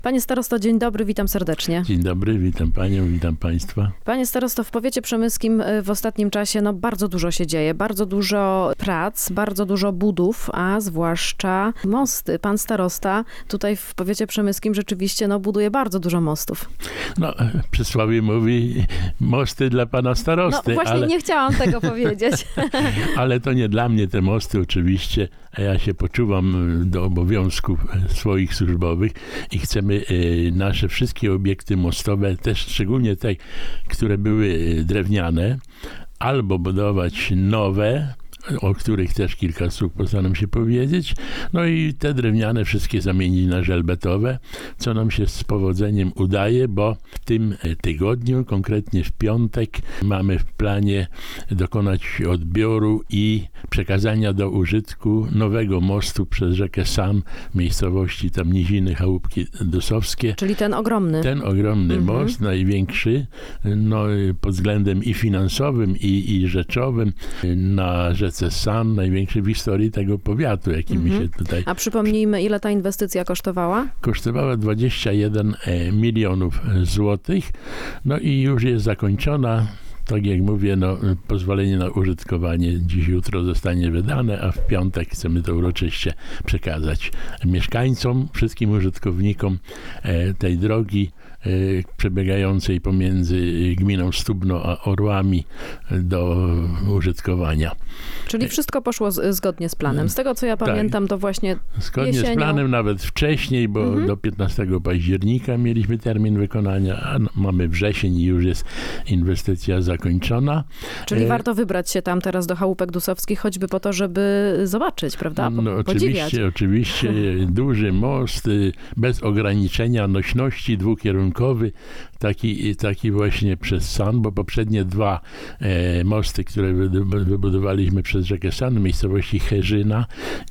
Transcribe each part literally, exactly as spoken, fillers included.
Panie starosto, dzień dobry, witam serdecznie. Dzień dobry, witam panią, witam państwa. Panie starosto, w powiecie przemyskim w ostatnim czasie no, bardzo dużo się dzieje, bardzo dużo prac, bardzo dużo budów, a zwłaszcza mosty. Pan starosta tutaj w powiecie przemyskim rzeczywiście no, buduje bardzo dużo mostów. No, przysłowie mówi mosty dla pana starosty. No właśnie ale... nie chciałam tego powiedzieć. Ale to nie dla mnie te mosty oczywiście, a ja się poczuwam do obowiązków swoich służbowych i chcemy nasze wszystkie obiekty mostowe, też szczególnie te, które były drewniane, albo budować nowe, o których też kilka słów postaram się powiedzieć. No i te drewniane wszystkie zamienić na żelbetowe, co nam się z powodzeniem udaje, bo w tym tygodniu, konkretnie w piątek, mamy w planie dokonać odbioru i przekazania do użytku nowego mostu przez rzekę San w miejscowości tam Niziny, Chałupki Dosowskie. Czyli ten ogromny. Ten ogromny mhm. most, największy, no, pod względem i finansowym, i, i rzeczowym, na rzece San, największy w historii tego powiatu, jaki mi się tutaj... A przypomnijmy, ile ta inwestycja kosztowała? Kosztowała dwadzieścia jeden milionów złotych, no i już jest zakończona. Tak jak mówię, no, pozwolenie na użytkowanie dziś, jutro zostanie wydane, a w piątek chcemy to uroczyście przekazać mieszkańcom, wszystkim użytkownikom e, tej drogi e, przebiegającej pomiędzy gminą Stubno a Orłami do użytkowania. Czyli wszystko poszło z, zgodnie z planem. Z tego, co ja pamiętam, tak, to właśnie Zgodnie jesienią... z planem, nawet wcześniej, bo mhm. do piętnastego października mieliśmy termin wykonania, a no, mamy wrzesień i już jest inwestycja zakończona. Czyli e... warto wybrać się tam teraz do Chałupek Dusowskich, choćby po to, żeby zobaczyć, prawda? Po, no, podziwiać. Oczywiście, oczywiście. Duży most, bez ograniczenia nośności, dwukierunkowy, taki, taki właśnie przez San, bo poprzednie dwa e, mosty, które wybudowaliśmy przez rzekę San, w miejscowości Herzyna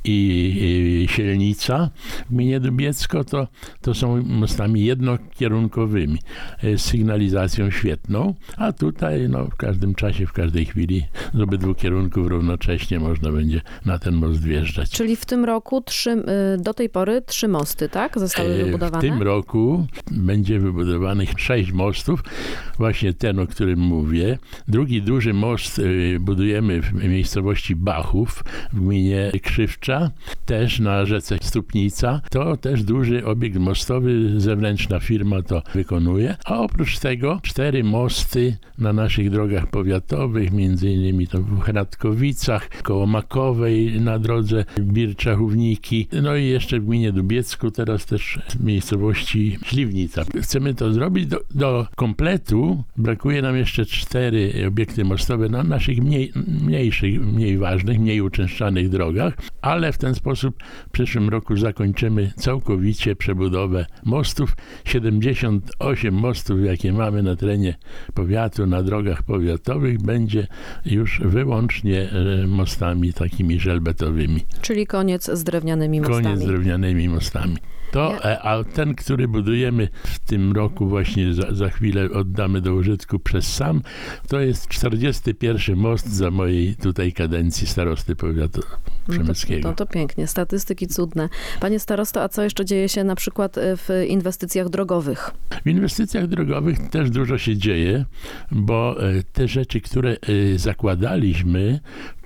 i, i Sielnica w gminie Dubiecko, to, to są mostami jednokierunkowymi, e, z sygnalizacją świetną, a tutaj no, w każdym czasie, w każdej chwili z obydwu kierunków równocześnie można będzie na ten most wjeżdżać. Czyli w tym roku trzy, do tej pory trzy mosty, tak? Zostały e, wybudowane? W tym roku będzie wybudowanych sześć mostów, właśnie ten, o którym mówię. Drugi duży most e, budujemy w miejscowości Bachów w gminie Krzywcza, też na rzece Stupnica. To też duży obiekt mostowy, zewnętrzna firma to wykonuje. A oprócz tego cztery mosty na naszych drogach powiatowych, między innymi to w Hradkowicach, koło Makowej na drodze Bircza-Hówniki, no i jeszcze w gminie Dubiecku, teraz też w miejscowości Śliwnica. Chcemy to zrobić do, do kompletu. Brakuje nam jeszcze cztery obiekty mostowe na naszych mniej, mniejszych, mniej ważnych, mniej uczęszczanych drogach, ale w ten sposób w przyszłym roku zakończymy całkowicie przebudowę mostów. siedemdziesiąt osiem mostów, jakie mamy na terenie powiatu, na drogach powiatowych, będzie już wyłącznie mostami takimi żelbetowymi. Czyli koniec z drewnianymi mostami. Koniec z drewnianymi mostami. To, a ten, który budujemy w tym roku, właśnie za, za chwilę oddamy do użytku przez Sam, to jest czterdziesty pierwszy most za mojej tutaj kadencji starosty powiatu przemyskiego. No to, to, to pięknie, statystyki cudne. Panie starosto, a co jeszcze dzieje się na przykład w inwestycjach drogowych? W inwestycjach drogowych też dużo się dzieje, bo te rzeczy, które zakładaliśmy,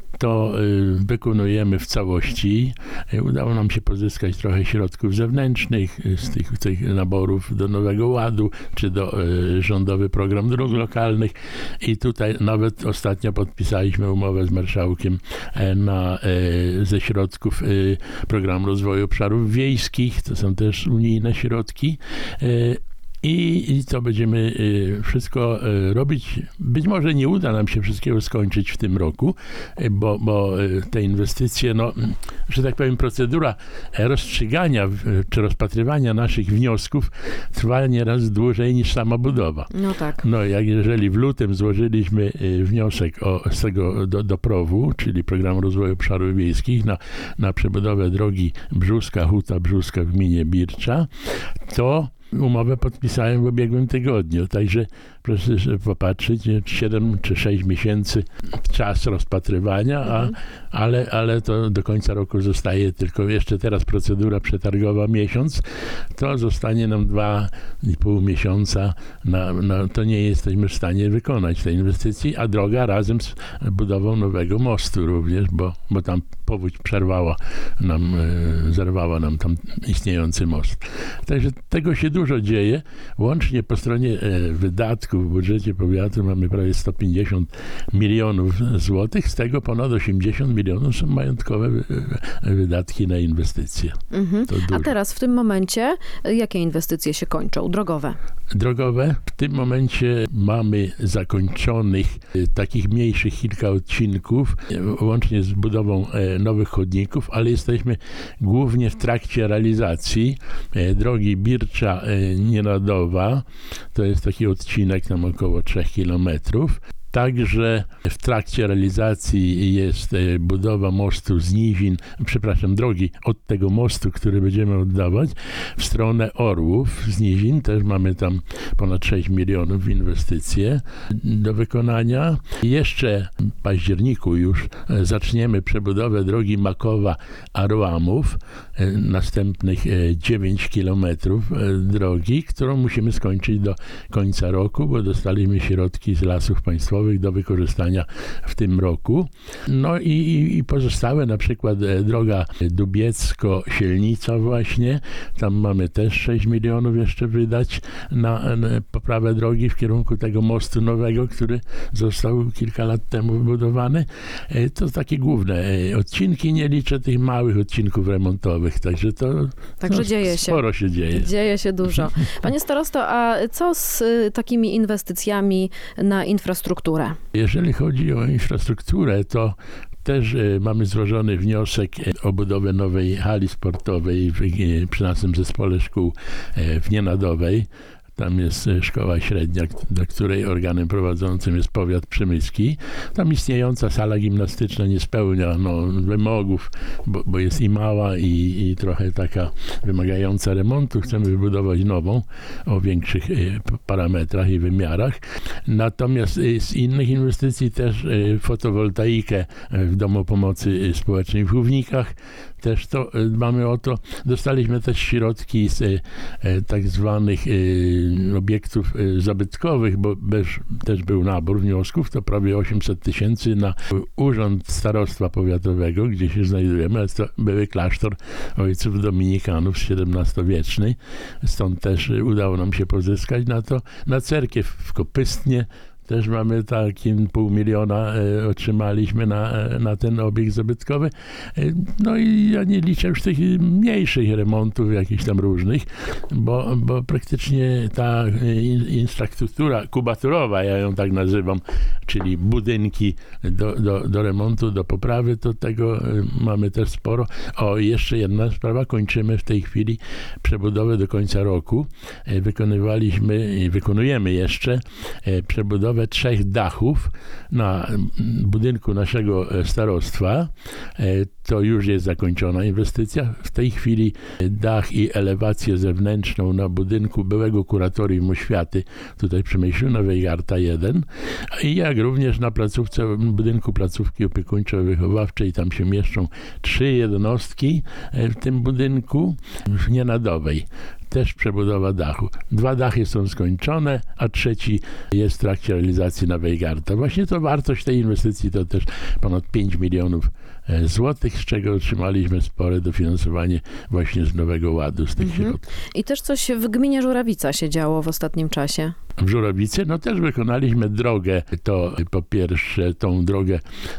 to wykonujemy w całości. Udało nam się pozyskać trochę środków zewnętrznych z tych, tych naborów do Nowego Ładu, czy do rządowy program dróg lokalnych i tutaj nawet ostatnio podpisaliśmy umowę z marszałkiem na, ze środków programu rozwoju obszarów wiejskich. To są też unijne środki. I, I to będziemy y, wszystko y, robić. Być może nie uda nam się wszystkiego skończyć w tym roku, y, bo, bo y, te inwestycje, no, że tak powiem, procedura rozstrzygania y, czy rozpatrywania naszych wniosków trwa nieraz dłużej niż sama budowa. No tak. No, jak jeżeli w lutym złożyliśmy y, wniosek o, z tego do, do prowu, czyli Programu Rozwoju Obszarów Wiejskich na, na przebudowę drogi Brzuska-Huta Brzuska w gminie Bircza, to umowę podpisałem w ubiegłym tygodniu, także proszę sobie popatrzeć, siedem czy sześć miesięcy czas rozpatrywania, a, ale, ale to do końca roku zostaje tylko jeszcze teraz procedura przetargowa miesiąc, to zostanie nam dwa i pół miesiąca, na, na, to nie jesteśmy w stanie wykonać tej inwestycji, a droga razem z budową nowego mostu również, bo, bo tam powódź przerwała nam, e, zerwała nam tam istniejący most. Także tego się dużo dzieje. Łącznie po stronie e, wydatków w budżecie powiatu mamy prawie sto pięćdziesiąt milionów złotych, z tego ponad osiemdziesiąt milionów są majątkowe e, wydatki na inwestycje. Mhm. To dużo. A teraz w tym momencie jakie inwestycje się kończą? Drogowe? Drogowe. W tym momencie mamy zakończonych e, takich mniejszych kilka odcinków, e, łącznie z budową e, nowych chodników, ale jesteśmy głównie w trakcie realizacji e, drogi Bircza-Nienadowa. To jest taki odcinek tam około trzech kilometrów. Także w trakcie realizacji jest e, budowa mostu z Nizin, przepraszam, drogi od tego mostu, który będziemy oddawać w stronę Orłów z Nizin. Też mamy tam ponad sześć milionów w inwestycje do wykonania. Jeszcze w październiku już e, zaczniemy przebudowę drogi Makowa-Arłamów, e, następnych e, dziewięć kilometrów e, drogi, którą musimy skończyć do końca roku, bo dostaliśmy środki z Lasów Państwowych do wykorzystania w tym roku. No i, i, i pozostałe, na przykład e, droga Dubiecko-Sielnica właśnie, tam mamy też sześć milionów jeszcze wydać na, na poprawę drogi w kierunku tego mostu nowego, który został kilka lat temu wybudowany. E, to takie główne e, odcinki, nie liczę tych małych odcinków remontowych, także to Także no, dzieje się. sporo się dzieje. Dzieje się dużo. Panie starosto, a co z y, takimi inwestycjami na infrastrukturę? Jeżeli chodzi o infrastrukturę, to też e, mamy złożony wniosek o budowę nowej hali sportowej w, e, przy naszym zespole szkół e, w Nienadowej. Tam jest szkoła średnia, dla której organem prowadzącym jest powiat przemyski. Tam istniejąca sala gimnastyczna nie spełnia no, wymogów, bo, bo jest i mała, i, i trochę taka wymagająca remontu. Chcemy wybudować nową o większych y, parametrach i wymiarach. Natomiast y, z innych inwestycji też y, fotowoltaikę w Domu Pomocy Społecznej w Głównikach. Też to dbamy o to. Dostaliśmy też środki z e, tak zwanych e, obiektów e, zabytkowych, bo bez, też był nabór wniosków, to prawie osiemset tysięcy na Urząd Starostwa Powiatowego, gdzie się znajdujemy, ale to były klasztor ojców dominikanów z siedemnastowiecznej. Stąd też udało nam się pozyskać na to. Na cerkiew w Kopystnie też mamy taki pół miliona e, otrzymaliśmy na, na ten obiekt zabytkowy. E, no i ja nie liczę już tych mniejszych remontów, jakichś tam różnych, bo, bo praktycznie ta in, infrastruktura kubaturowa, ja ją tak nazywam, czyli budynki do, do, do remontu, do poprawy, to tego e, mamy też sporo. O, jeszcze jedna sprawa, kończymy w tej chwili przebudowę do końca roku. E, wykonywaliśmy i wykonujemy jeszcze e, przebudowę trzech dachów na budynku naszego starostwa. To już jest zakończona inwestycja. W tej chwili dach i elewację zewnętrzną na budynku byłego kuratorium oświaty tutaj przy Myślu na Wejgarta jeden, i jak również na placówce, budynku placówki opiekuńczo-wychowawczej. Tam się mieszczą trzy jednostki w tym budynku w Nienadowej. Też przebudowa dachu. Dwa dachy są skończone, a trzeci jest w trakcie realizacji na Wejgarta. Właśnie to wartość tej inwestycji to też ponad pięć milionów złotych, z czego otrzymaliśmy spore dofinansowanie właśnie z Nowego Ładu, z tych mhm. środków. I też coś w gminie Żurawica się działo w ostatnim czasie. W Żurawicy, no też wykonaliśmy drogę, to po pierwsze tą drogę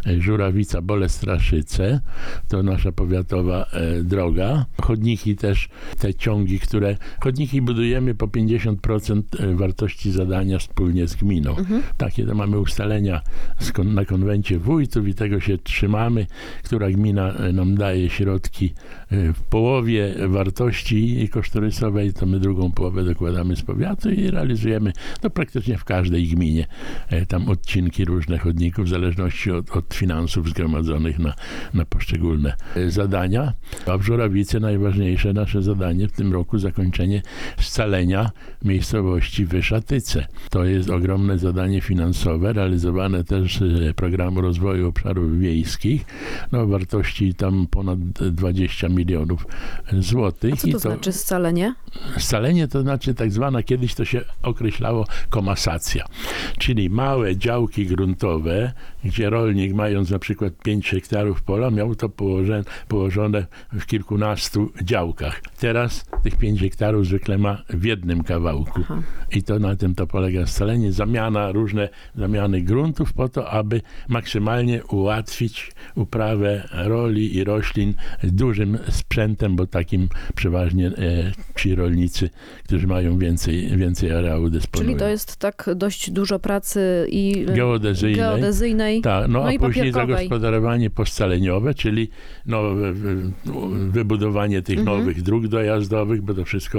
Żurawica-Bolestraszyce, to nasza powiatowa e, droga. Chodniki też, te ciągi, które, chodniki budujemy po pięćdziesiąt procent wartości zadania wspólnie z gminą. Mhm. Takie to mamy ustalenia kon, na konwencie wójtów i tego się trzymamy, która gmina nam daje środki w połowie wartości kosztorysowej, to my drugą połowę dokładamy z powiatu i realizujemy no praktycznie w każdej gminie. Tam odcinki różne chodników w zależności od, od finansów zgromadzonych na, na poszczególne zadania. A w Żurawicy najważniejsze nasze zadanie w tym roku zakończenie scalenia miejscowości Wyszatyce. To jest ogromne zadanie finansowe, realizowane też z Programu Rozwoju Obszarów Wiejskich, no o wartości tam ponad dwadzieścia milionów złotych. A co to, I to znaczy scalenie? Scalenie to znaczy tak zwana, kiedyś to się określało komasacja, czyli małe działki gruntowe, gdzie rolnik mając na przykład pięć hektarów pola miał to położone, położone w kilkunastu działkach. Teraz tych pięć hektarów zwykle ma w jednym kawałku. Aha. I to na tym to polega scalenie, zamiana, różne zamiany gruntów po to, aby maksymalnie ułatwić uprawę roli i roślin dużym sprzętem, bo takim przeważnie e, ci rolnicy, którzy mają więcej, więcej areału dysponują. Czyli to jest tak dość dużo pracy i geodezyjnej. geodezyjnej tak, no, no a i później papierkowej. zagospodarowanie poscaleniowe, czyli no, wybudowanie tych mhm. nowych dróg dojazdowych, bo to wszystko...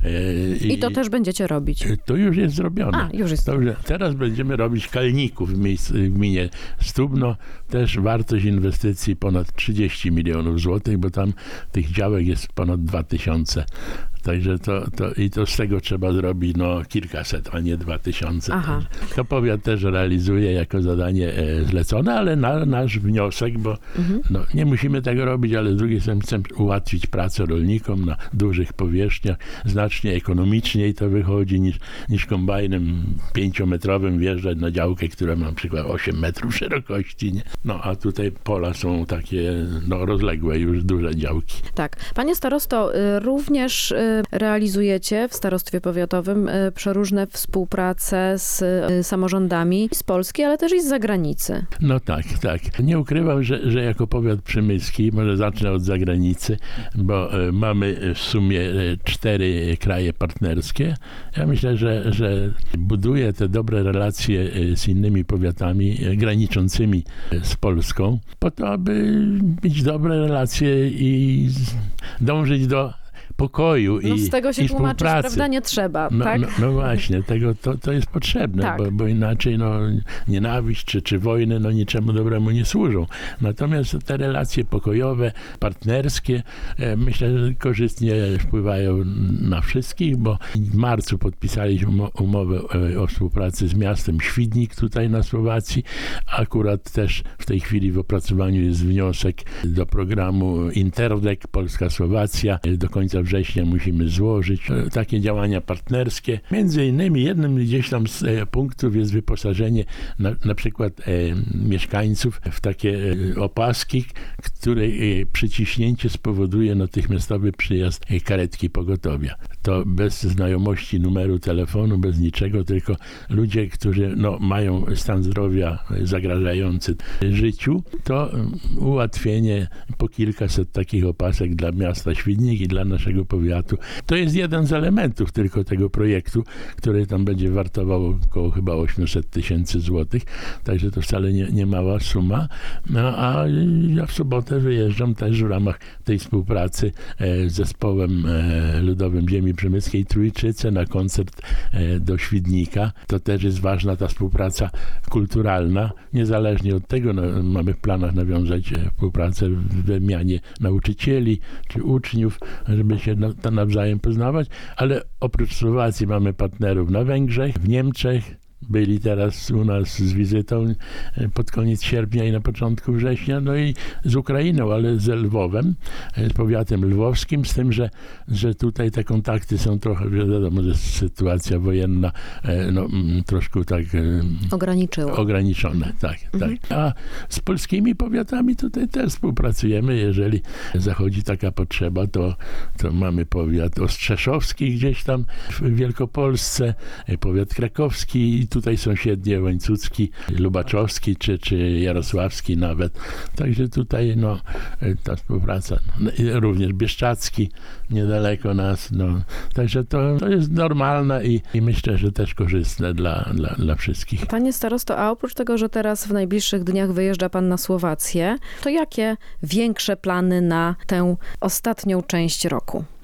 E, I, I to też będziecie robić? To już jest zrobione. A, już jest. Dobrze. Teraz będziemy robić kalników w, miejsc, w gminie Stubno. Też wartość inwestycji ponad trzydzieści milionów złotych, bo tam tych działek jest ponad dwa tysiące. Także to, to i to z tego trzeba zrobić no kilkaset, a nie dwa tysiące. Aha. To powiat też realizuje jako zadanie e, zlecone, ale na nasz wniosek, bo mhm. no, nie musimy tego robić, ale z drugiej strony chcemy ułatwić pracę rolnikom na dużych powierzchniach. Znacznie ekonomiczniej to wychodzi niż, niż kombajnem pięciometrowym wjeżdżać na działkę, która ma na przykład osiem metrów szerokości. Nie? No a tutaj pola są takie no, rozległe już duże działki. Tak. Panie starosto, również realizujecie w starostwie powiatowym przeróżne współprace z samorządami z Polski, ale też i z zagranicy. No tak, tak. Nie ukrywam, że, że jako powiat przemyski, może zacznę od zagranicy, bo mamy w sumie cztery kraje partnerskie. Ja myślę, że, że buduję te dobre relacje z innymi powiatami graniczącymi z Polską, po to, aby mieć dobre relacje i dążyć do pokoju no i z tego się i tłumaczyć, współpracy. prawda, nie trzeba, no, tak? No, no właśnie, tego, to, to jest potrzebne, tak. bo, bo inaczej no, nienawiść czy, czy wojny no, niczemu dobremu nie służą. Natomiast te relacje pokojowe, partnerskie, e, myślę, że korzystnie wpływają na wszystkich, bo w marcu podpisaliśmy umowę o współpracy z miastem Świdnik tutaj na Słowacji. Akurat też w tej chwili w opracowaniu jest wniosek do programu Interdec Polska-Słowacja. Do końca września musimy złożyć takie działania partnerskie. Między innymi jednym gdzieś tam z e, punktów jest wyposażenie na, na przykład e, mieszkańców w takie e, opaski, której e, przyciśnięcie spowoduje natychmiastowy przyjazd e, karetki pogotowia. To bez znajomości numeru telefonu, bez niczego, tylko ludzie, którzy no, mają stan zdrowia zagrażający życiu, to ułatwienie po kilkaset takich opasek dla miasta Świdnik i dla naszego powiatu. To jest jeden z elementów tylko tego projektu, który tam będzie wartował około chyba osiemset tysięcy złotych, także to wcale nie, nie mała suma. No, a ja w sobotę wyjeżdżam też w ramach tej współpracy e, z zespołem e, ludowym ziemi przemyskiej Trójczyce na koncert e, do Świdnika. To też jest ważna ta współpraca kulturalna. Niezależnie od tego no, mamy w planach nawiązać e, współpracę w wymianie nauczycieli czy uczniów, żeby się na, to nawzajem poznawać, ale oprócz Słowacji mamy partnerów na Węgrzech, w Niemczech. Byli teraz u nas z wizytą pod koniec sierpnia i na początku września, no i z Ukrainą, ale ze Lwowem, z powiatem lwowskim, z tym, że, że tutaj te kontakty są trochę, wiadomo, że sytuacja wojenna no, troszkę tak ograniczyła. Ograniczone, tak, mhm. tak. A z polskimi powiatami tutaj też współpracujemy, jeżeli zachodzi taka potrzeba, to, to mamy powiat ostrzeszowski gdzieś tam w Wielkopolsce, powiat krakowski, tutaj sąsiednie Łańcucki, Lubaczowski czy, czy Jarosławski nawet. Także tutaj no, ta współpraca. No, również Bieszczacki, niedaleko nas. No. Także to, to jest normalne i, i myślę, że też korzystne dla, dla, dla wszystkich. Panie starosto, a oprócz tego, że teraz w najbliższych dniach wyjeżdża pan na Słowację, to jakie większe plany na tę ostatnią część roku?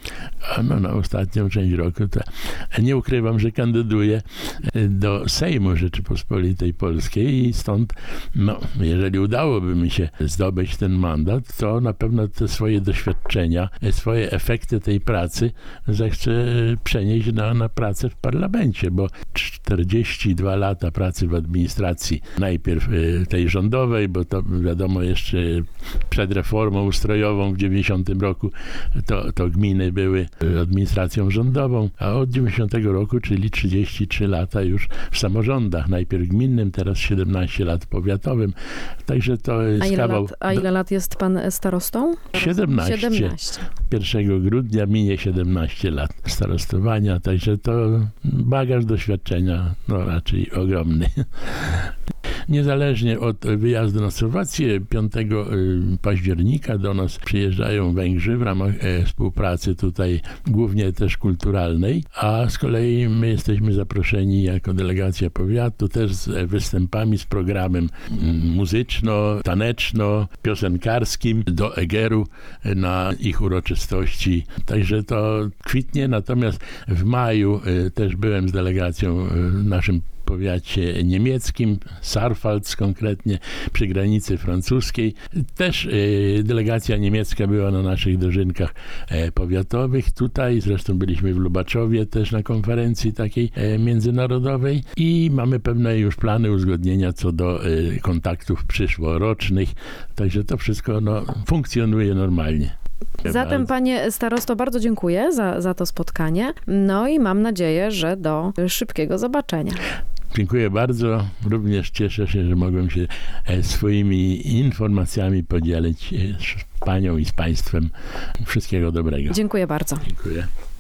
a no, na ostatnią część roku to nie ukrywam, że kandyduję do Sejmu Rzeczypospolitej Polskiej i stąd, no, jeżeli udałoby mi się zdobyć ten mandat, to na pewno te swoje doświadczenia, swoje efekty tej pracy zechcę przenieść na, na pracę w parlamencie, bo czterdzieści dwa lata pracy w administracji, najpierw tej rządowej, bo to wiadomo jeszcze przed reformą ustrojową w dziewięćdziesiątym roku to, to gminy były administracją rządową, a od dziewięćdziesiątego roku, czyli trzydzieści trzy lata już w samorządach, najpierw gminnym, teraz siedemnaście lat powiatowym, także to jest a ile kawał... Lat, a ile lat jest pan starostą? siedemnaście. siedemnaście. pierwszego grudnia minie siedemnaście lat starostowania, także to bagaż doświadczenia no raczej ogromny. Niezależnie od wyjazdu na Słowację, piątego października do nas przyjeżdżają Węgrzy w ramach współpracy tutaj głównie też kulturalnej, a z kolei my jesteśmy zaproszeni jako delegacja powiatu też z występami, z programem muzyczno-taneczno-piosenkarskim do Egeru na ich uroczystości. Także to kwitnie, natomiast w maju też byłem z delegacją w naszym powiacie niemieckim, Sarpfalz konkretnie, przy granicy francuskiej. Też y, delegacja niemiecka była na naszych dożynkach e, powiatowych. Tutaj zresztą byliśmy w Lubaczowie też na konferencji takiej e, międzynarodowej i mamy pewne już plany uzgodnienia co do e, kontaktów przyszłorocznych. Także to wszystko no, funkcjonuje normalnie. Zatem, panie starosto, bardzo dziękuję za, za to spotkanie. No i mam nadzieję, że do szybkiego zobaczenia. Dziękuję bardzo. Również cieszę się, że mogłem się swoimi informacjami podzielić z panią i z państwem. Wszystkiego dobrego. Dziękuję bardzo. Dziękuję.